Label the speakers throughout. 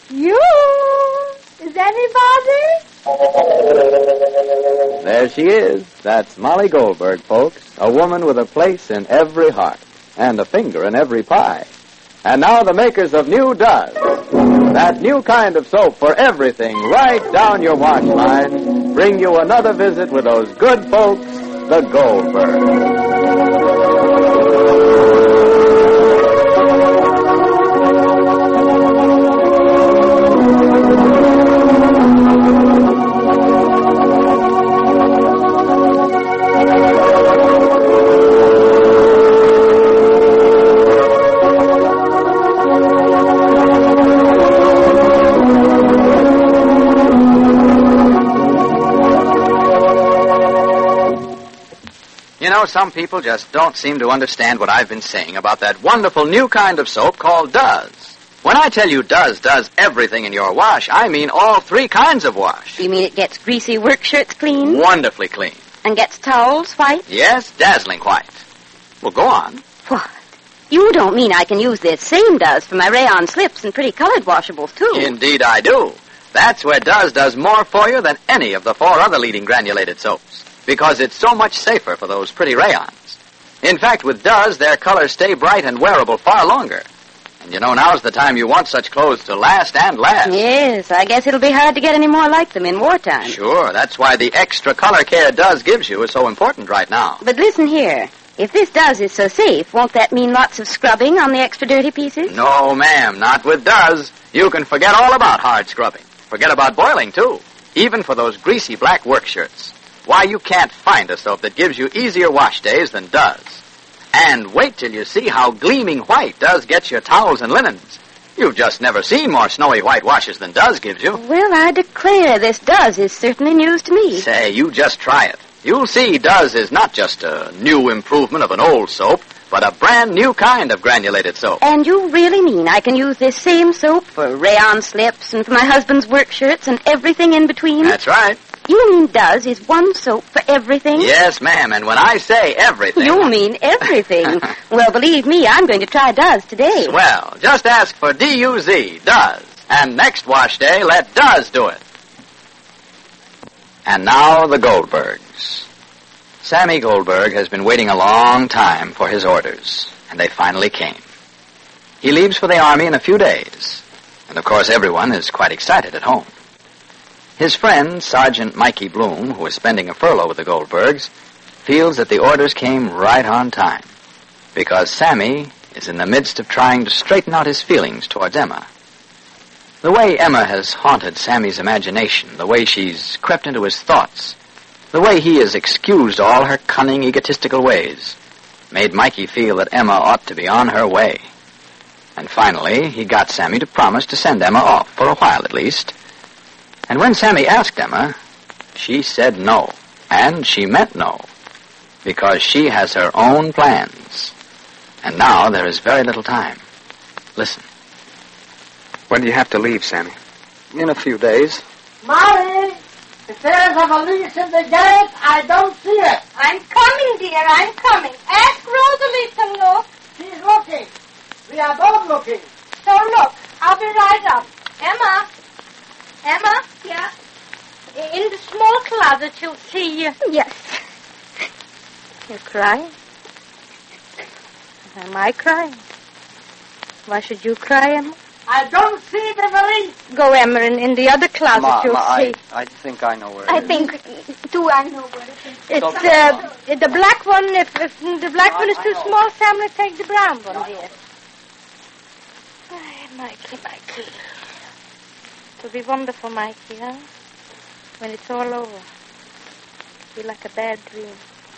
Speaker 1: You? Is anybody?
Speaker 2: There she is. That's Molly Goldberg, folks. A woman with a place in every heart and a finger in every pie. And now the makers of New Does. That new kind of soap for everything right down your wash line bring you another visit with those good folks, the Goldbergs.
Speaker 3: You know, some people just don't seem to understand what I've been saying about that wonderful new kind of soap called Does. When I tell you Does does everything in your wash, I mean all three kinds of wash.
Speaker 1: You mean it gets greasy work shirts clean?
Speaker 3: Wonderfully clean.
Speaker 1: And gets towels white?
Speaker 3: Yes, dazzling white. Well, go on.
Speaker 1: What? You don't mean I can use this same Does for my rayon slips and pretty colored washables, too?
Speaker 3: Indeed I do. That's where Does does more for you than any of the four other leading granulated soaps, because it's so much safer for those pretty rayons. In fact, with Does, their colors stay bright and wearable far longer. And you know, now's the time you want such clothes to last and last.
Speaker 1: Yes, I guess it'll be hard to get any more like them in wartime.
Speaker 3: Sure, that's why the extra color care Does gives you is so important right now.
Speaker 1: But listen here. If this Does is so safe, won't that mean lots of scrubbing on the extra dirty pieces?
Speaker 3: No, ma'am, not with Does. You can forget all about hard scrubbing. Forget about boiling, too. Even for those greasy black work shirts. Why, you can't find a soap that gives you easier wash days than Does. And wait till you see how gleaming white Does gets your towels and linens. You've just never seen more snowy white washes than Does gives you.
Speaker 1: Well, I declare this Does is certainly news to me.
Speaker 3: Say, you just try it. You'll see Does is not just a new improvement of an old soap, but a brand new kind of granulated soap.
Speaker 1: And you really mean I can use this same soap for rayon slips and for my husband's work shirts and everything in between?
Speaker 3: That's right.
Speaker 1: You mean Does is one soap for everything?
Speaker 3: Yes, ma'am, and when I say everything...
Speaker 1: You mean everything. Well, believe me, I'm going to try Does today.
Speaker 3: Well, just ask for D-U-Z, Does. And next wash day, let Does do it. And now the Goldbergs. Sammy Goldberg has been waiting a long time for his orders, and they finally came. He leaves for the Army in a few days, and of course everyone is quite excited at home. His friend, Sergeant Mikey Bloom, who is spending a furlough with the Goldbergs, feels that the orders came right on time, because Sammy is in the midst of trying to straighten out his feelings towards Emma. The way Emma has haunted Sammy's imagination, the way she's crept into his thoughts, the way he has excused all her cunning, egotistical ways, made Mikey feel that Emma ought to be on her way. And finally, he got Sammy to promise to send Emma off, for a while at least. And when Sammy asked Emma, she said no. And she meant no, because she has her own plans. And now there is very little time. Listen.
Speaker 4: When do you have to leave, Sammy?
Speaker 3: In a few days.
Speaker 5: Molly, if there's a valise in the gate, I don't see it.
Speaker 6: I'm coming, dear, I'm coming. Ask Rosalie to look.
Speaker 5: She's looking. We are both looking.
Speaker 6: So look, I'll be right up. Emma? Emma? Yeah? In the small closet, you'll see...
Speaker 1: Yes. You're crying? Am I crying? Why should you cry, Emma?
Speaker 5: I don't see the valise.
Speaker 1: Go, Emma, in the other closet, you'll see.
Speaker 3: I think I know where
Speaker 6: I think, too, I know where it is.
Speaker 1: It's the black one. If the black one is too small, Sam will take the brown one, dear. Oh, Mikey. It'll be wonderful, Mikey, huh? When it's all over. It'll be like a bad dream.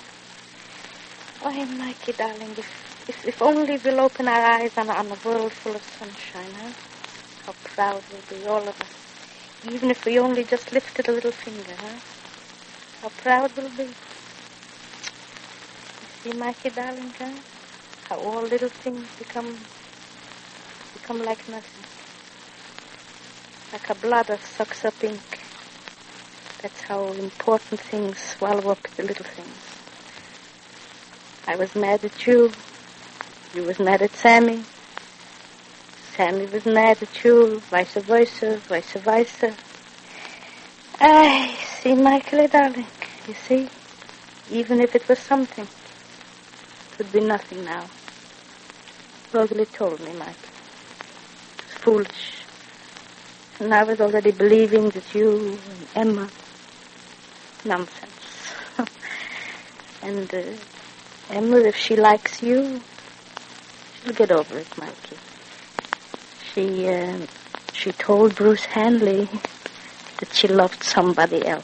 Speaker 1: Oh, Mikey, darling, if only we'll open our eyes on a world full of sunshine, huh? How proud we'll be, all of us. Even if we only just lifted a little finger, huh? How proud we'll be. You see, Mikey, darling, huh? How all little things become like nothing. Like a blood that sucks up ink. That's how important things swallow up the little things. I was mad at you. You was mad at Sammy. Sammy was mad at you, vice versa. I see, Michael, darling. You see? Even if it was something, it would be nothing now. Rogally told me, Michael. It was foolish. And I was already believing that you and Emma... Nonsense. And Emma, if she likes you, she'll get over it, Mikey. She told Bruce Hanley that she loved somebody else.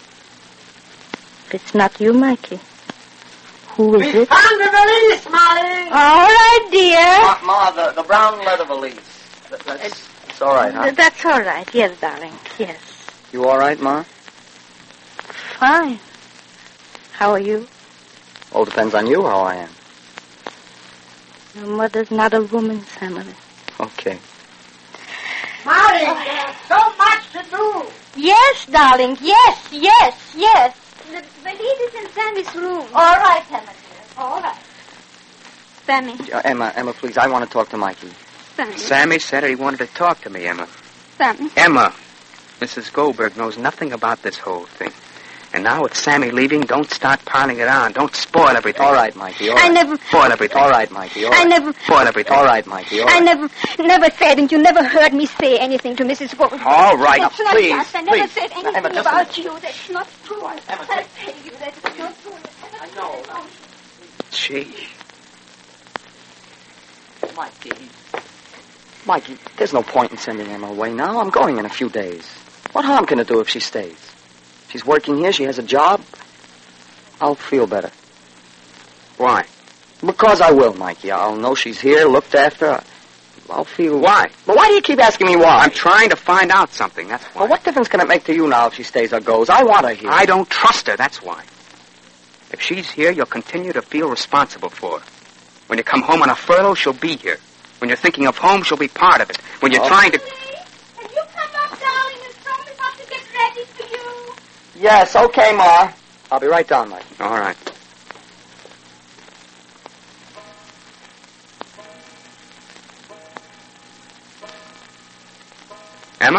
Speaker 1: If it's not you, Mikey, who is it?
Speaker 5: Found the valise, Molly!
Speaker 1: All right, dear.
Speaker 7: Ma, the brown leather valise. It's all right, huh?
Speaker 1: That's all right. Yes, darling. Yes.
Speaker 7: You all right, Ma?
Speaker 1: Fine. How are you?
Speaker 7: All depends on you how I am.
Speaker 1: Your mother's not a woman's family.
Speaker 7: Okay.
Speaker 5: Molly, there's so much to do.
Speaker 6: Yes, darling. Yes. The valise is in Sammy's room.
Speaker 5: All right, Emma, dear. All right.
Speaker 6: Sammy.
Speaker 7: Emma, please, I want to talk to Mikey.
Speaker 6: Sammy.
Speaker 4: Sammy said he wanted to talk to me, Emma.
Speaker 6: Sammy.
Speaker 4: Emma, Mrs. Goldberg knows nothing about this whole thing. And now with Sammy leaving, don't start piling it on. Don't spoil everything.
Speaker 7: All right, Mikey, all right.
Speaker 6: I never...
Speaker 4: Spoil everything.
Speaker 7: All right, Mikey, all right.
Speaker 6: I never...
Speaker 4: Spoil everything.
Speaker 7: All right, Mikey, all right.
Speaker 6: I never said, and you never heard me say anything to Mrs. Goldberg.
Speaker 4: All right,
Speaker 6: That's
Speaker 4: now,
Speaker 6: not
Speaker 4: please,
Speaker 6: just. I never
Speaker 7: please.
Speaker 6: said anything
Speaker 7: Emma, just
Speaker 6: about you. That's not true.
Speaker 7: Emma,
Speaker 6: I tell you that it's not true.
Speaker 7: I know.
Speaker 4: Gee.
Speaker 7: Mikey, there's no point in sending Emma away now. I'm going in a few days. What harm can it do if she stays? She's working here. She has a job. I'll feel better.
Speaker 4: Why?
Speaker 7: Because I will, Mikey. I'll know she's here, looked after. I'll feel...
Speaker 4: Why?
Speaker 7: But why do you keep asking me why?
Speaker 4: I'm trying to find out something, that's why.
Speaker 7: Well, what difference can it make to you now if she stays or goes? I want her here.
Speaker 4: I don't trust her, that's why. If she's here, you'll continue to feel responsible for her. When you come home on a furlough, she'll be here. When you're thinking of home, she'll be part of it. When you're trying to...
Speaker 6: Have you come up, darling, and told me not to get ready for you?
Speaker 7: Yes, okay, Ma. I'll be right down, Mikey.
Speaker 4: All right. Emma?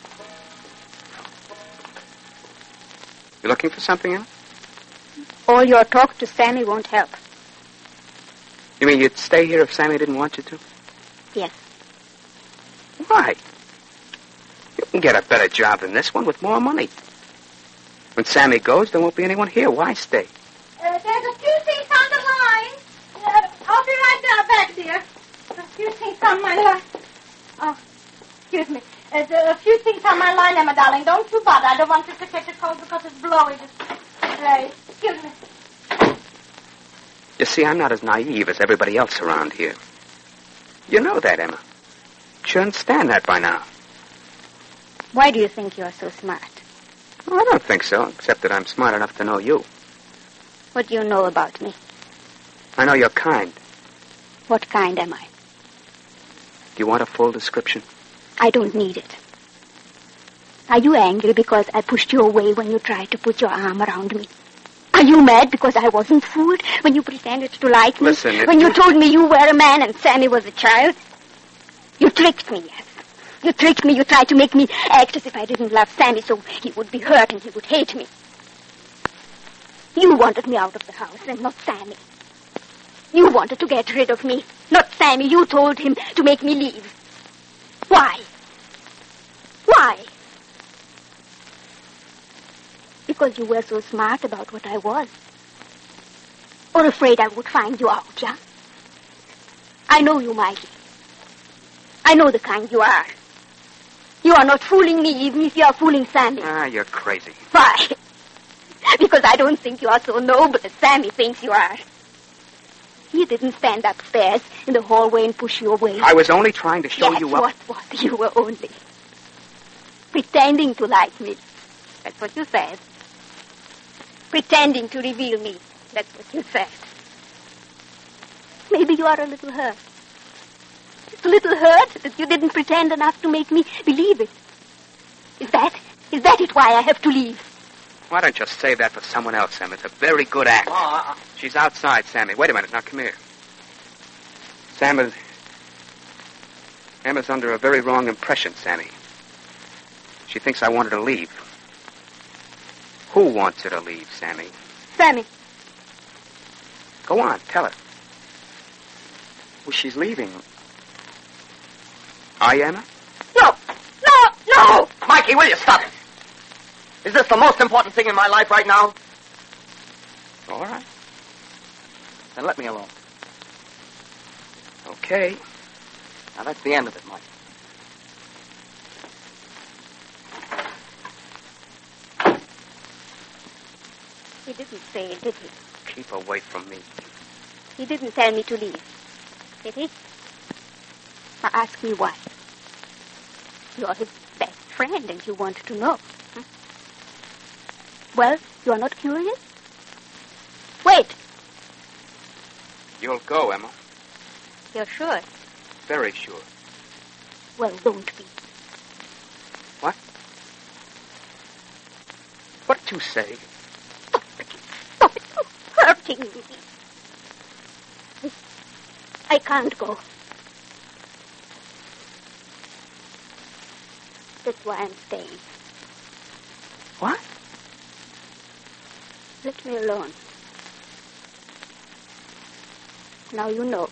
Speaker 4: You looking for something, Emma?
Speaker 6: All your talk to Sammy won't help.
Speaker 4: You mean you'd stay here if Sammy didn't want you to?
Speaker 6: Yes.
Speaker 4: Why? You can get a better job than this one with more money. When Sammy goes, there won't be anyone here. Why stay?
Speaker 6: There's a few things on the line. I'll be right back, dear. A few things on my line. Oh, excuse me. There's a few things on my line, Emma, darling. Don't you bother. I don't want you to catch a cold because it's blowing. Excuse me.
Speaker 4: You see, I'm not as naive as everybody else around here. You know that, Emma. You should understand that by now.
Speaker 6: Why do you think you're so smart?
Speaker 4: Well, I don't think so, except that I'm smart enough to know you.
Speaker 6: What do you know about me?
Speaker 4: I know you're kind.
Speaker 6: What kind am I?
Speaker 4: Do you want a full description?
Speaker 6: I don't need it. Are you angry because I pushed you away when you tried to put your arm around me? Are you mad because I wasn't fooled when you pretended to like me?
Speaker 4: Listen,
Speaker 6: when you told me you were a man and Sammy was a child? You tricked me, yes. You tricked me. You tried to make me act as if I didn't love Sammy so he would be hurt and he would hate me. You wanted me out of the house and not Sammy. You wanted to get rid of me, not Sammy. You told him to make me leave. Why? Why? Because you were so smart about what I was. Or afraid I would find you out, yeah? I know you, Mikey. I know the kind you are. You are not fooling me even if you are fooling Sammy.
Speaker 4: Ah, you're crazy.
Speaker 6: Why? Because I don't think you are so noble as Sammy thinks you are. He didn't stand upstairs in the hallway and push you away.
Speaker 4: I was only trying to show you up.
Speaker 6: What was you were only pretending to like me. That's what you said. Pretending to reveal me. That's what you said. Maybe you are a little hurt. Just a little hurt that you didn't pretend enough to make me believe it. Is that it why I have to leave?
Speaker 4: Why don't you save that for someone else, Em? It's a very good act. She's outside, Sammy. Wait a minute. Now, come here. Sam, Emma's under a very wrong impression, Sammy. She thinks I want her to leave. Who wants her to leave, Sammy?
Speaker 6: Sammy.
Speaker 4: Go on, tell her.
Speaker 7: Well, she's leaving.
Speaker 4: Are you, Emma?
Speaker 7: No! No! No! Mikey, will you stop it? Is this the most important thing in my life right now?
Speaker 4: All right.
Speaker 7: Then let me alone.
Speaker 4: Okay.
Speaker 7: Now, that's the end of it, Mike.
Speaker 6: He didn't say it, did he?
Speaker 4: Keep away from me.
Speaker 6: He didn't tell me to leave, did he? Now ask me why. You're his best friend and you want to know. Huh? Well, you are not curious? Wait.
Speaker 4: You'll go, Emma.
Speaker 6: You're sure?
Speaker 4: Very sure.
Speaker 6: Well, don't be.
Speaker 4: What? What'd you say?
Speaker 6: Stop it. Stop it. You're hurting me. I can't go. That's why I'm staying.
Speaker 4: What?
Speaker 6: Let me alone. Now you know.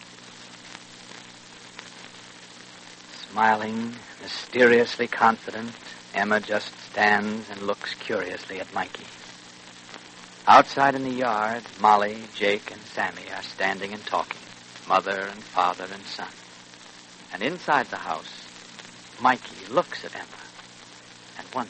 Speaker 3: Smiling, mysteriously confident, Emma just stands and looks curiously at Mikey. Outside in the yard, Molly, Jake, and Sammy are standing and talking, mother and father and son. And inside the house, Mikey looks at Emma and wonders.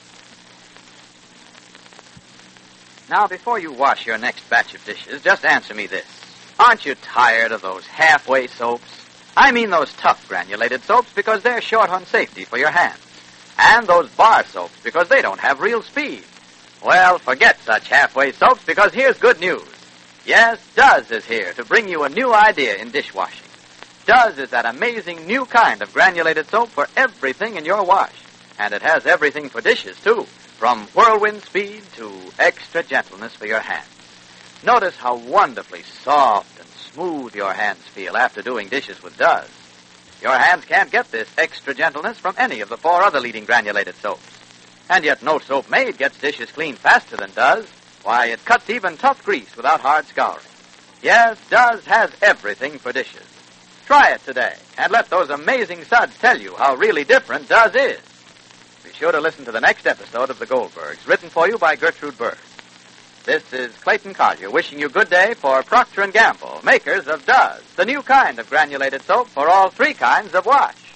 Speaker 3: Now, before you wash your next batch of dishes, just answer me this. Aren't you tired of those halfway soaps? I mean those tough granulated soaps because they're short on safety for your hands. And those bar soaps because they don't have real speed. Well, forget such halfway soaps because here's good news. Yes, Duz is here to bring you a new idea in dishwashing. Duz is that amazing new kind of granulated soap for everything in your wash. And it has everything for dishes, too, from whirlwind speed to extra gentleness for your hands. Notice how wonderfully soft and smooth your hands feel after doing dishes with Duz. Your hands can't get this extra gentleness from any of the 4 other leading granulated soaps. And yet no soap made gets dishes clean faster than Duz. Why, it cuts even tough grease without hard scouring. Yes, Duz has everything for dishes. Try it today, and let those amazing suds tell you how really different Duz is. Be sure to listen to the next episode of The Goldbergs, written for you by Gertrude Berg. This is Clayton Collier wishing you good day for Procter & Gamble, makers of Duz, the new kind of granulated soap for all 3 kinds of wash.